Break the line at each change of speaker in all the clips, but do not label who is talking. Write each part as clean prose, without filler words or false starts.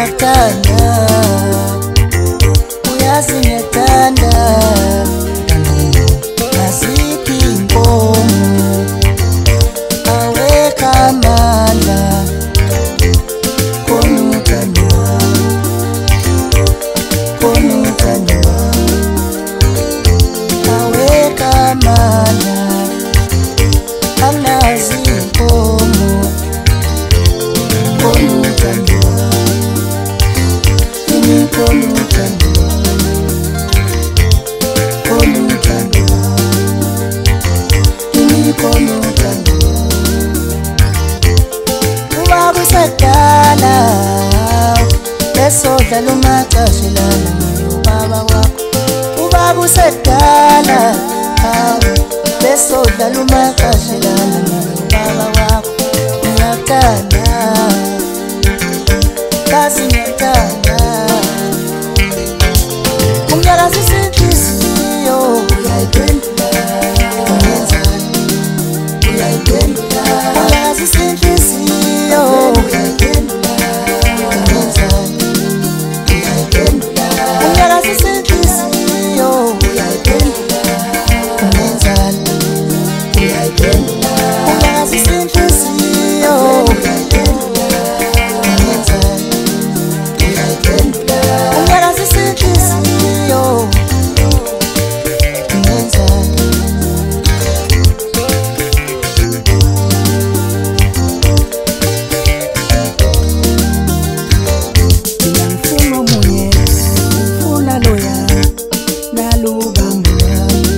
Ngiyakuthanda uyazi ngiyakuthanda aziphi inkomo awekho amandla khona uthando awekho amandla anazi inkomo khona uthando Ubaba usedala besodlala umacashelana ubaba wakho Ubaba usedala besodlala umacashelana ubaba wakho Ngiyakuthanda kazi ngiyakuthanda Ungyakazisa inhliziyo uyayiphendula ungenzani uyayiphendula Ungyakazisa inhliziyo uyayiphendula ungenzani uyayiphendula Ungyakazisa inhliziyo uyayiphendula ungenzani uyayiphendula Ungyakazisa inhliziyo uyayiphendula ungenzani uyayiphendula Ungyakazisa inhliziyo ungenzani Ngifuna omunye ngifuna loya nalubamba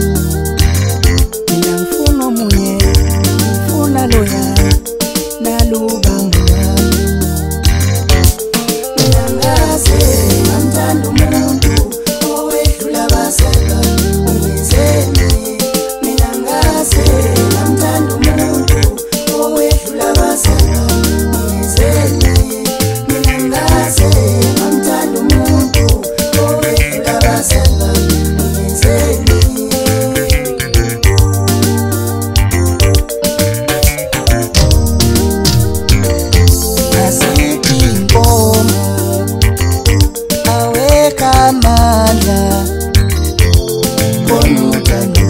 Mina ngifuna omunye ngifuna loya nalubamba Mina ngaze ngamthanda umuntu owedlula abazalwa ungenzeni Mina ngaze ngamthanda umuntu owedlula abazalwa ungenzeni Mina ngaze ngamthanda umuntu owedlula abazalwa ungenzeni Aziphi inkomo awekho amandla khona uthando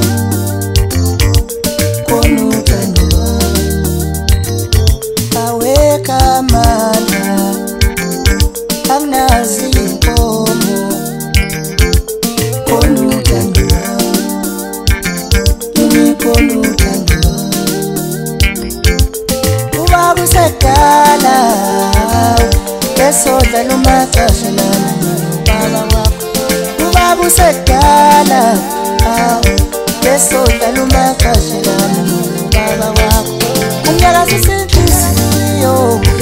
awekho amandla akunazi inkomo khona uthando Ubaba usedala besodlala umacashelana ubaba wakho Ubaba usedala besodlala umacashelana ubaba wakho Ungyakazisa inhliziyo